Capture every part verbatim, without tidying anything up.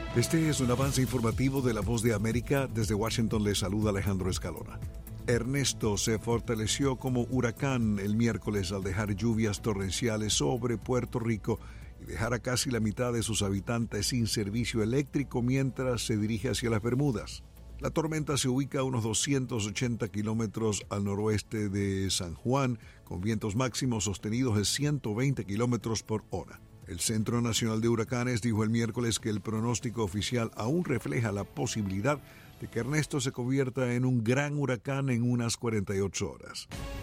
Este es un avance informativo de La Voz de América. Desde Washington le saluda Alejandro Escalona. Ernesto se fortaleció como huracán el miércoles al dejar lluvias torrenciales sobre Puerto Rico y dejar a casi la mitad de sus habitantes sin servicio eléctrico mientras se dirige hacia las Bermudas. La tormenta se ubica a unos doscientos ochenta kilómetros al noroeste de San Juan, con vientos máximos sostenidos de ciento veinte kilómetros por hora. El Centro Nacional de Huracanes dijo el miércoles que el pronóstico oficial aún refleja la posibilidad de que Ernesto se convierta en un gran huracán en unas cuarenta y ocho horas.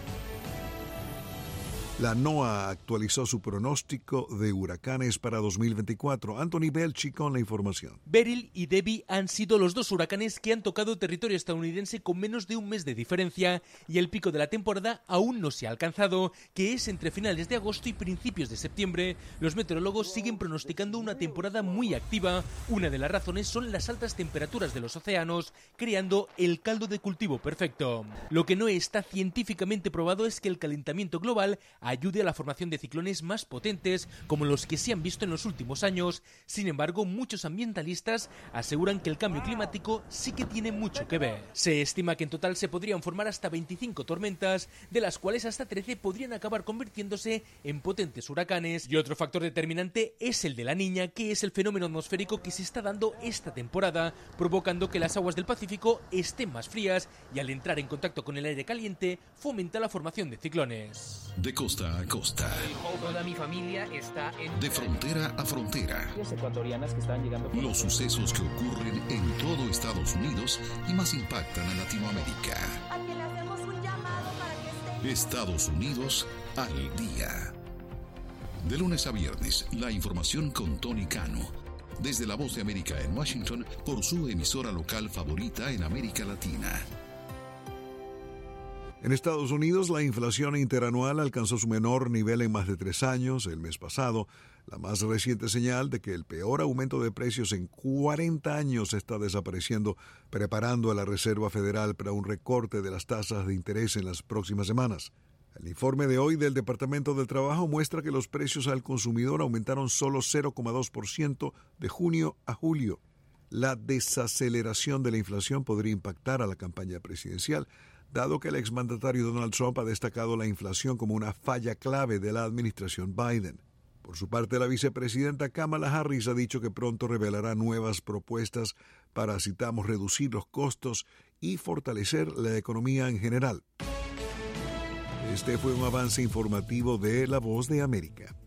La NOAA actualizó su pronóstico de huracanes para dos mil veinticuatro. Anthony Belchi con la información. Beryl y Debbie han sido los dos huracanes que han tocado territorio estadounidense con menos de un mes de diferencia y el pico de la temporada aún no se ha alcanzado, que es entre finales de agosto y principios de septiembre. Los meteorólogos siguen pronosticando una temporada muy activa. Una de las razones son las altas temperaturas de los océanos, creando el caldo de cultivo perfecto. Lo que no está científicamente probado es que el calentamiento global ayude a la formación de ciclones más potentes como los que se han visto en los últimos años. Sin embargo, muchos ambientalistas aseguran que el cambio climático sí que tiene mucho que ver. Se estima que en total se podrían formar hasta veinticinco tormentas, de las cuales hasta trece podrían acabar convirtiéndose en potentes huracanes. Y otro factor determinante es el de la Niña, que es el fenómeno atmosférico que se está dando esta temporada, provocando que las aguas del Pacífico estén más frías y al entrar en contacto con el aire caliente fomenta la formación de ciclones. De costa a costa. Toda mi familia está en... De frontera a frontera. Ecuatorianas que están llegando por... Los sucesos que ocurren en todo Estados Unidos y más impactan a Latinoamérica. Aquí le hacemos un llamado para que esté... Estados Unidos al día. De lunes a viernes, la información con Tony Cano. Desde La Voz de América en Washington, por su emisora local favorita en América Latina. En Estados Unidos, la inflación interanual alcanzó su menor nivel en más de tres años el mes pasado, la más reciente señal de que el peor aumento de precios en cuarenta años está desapareciendo, preparando a la Reserva Federal para un recorte de las tasas de interés en las próximas semanas. El informe de hoy del Departamento del Trabajo muestra que los precios al consumidor aumentaron solo cero coma dos por ciento de junio a julio. La desaceleración de la inflación podría impactar a la campaña presidencial, dado que el exmandatario Donald Trump ha destacado la inflación como una falla clave de la administración Biden. Por su parte, la vicepresidenta Kamala Harris ha dicho que pronto revelará nuevas propuestas para, citamos, reducir los costos y fortalecer la economía en general. Este fue un avance informativo de La Voz de América.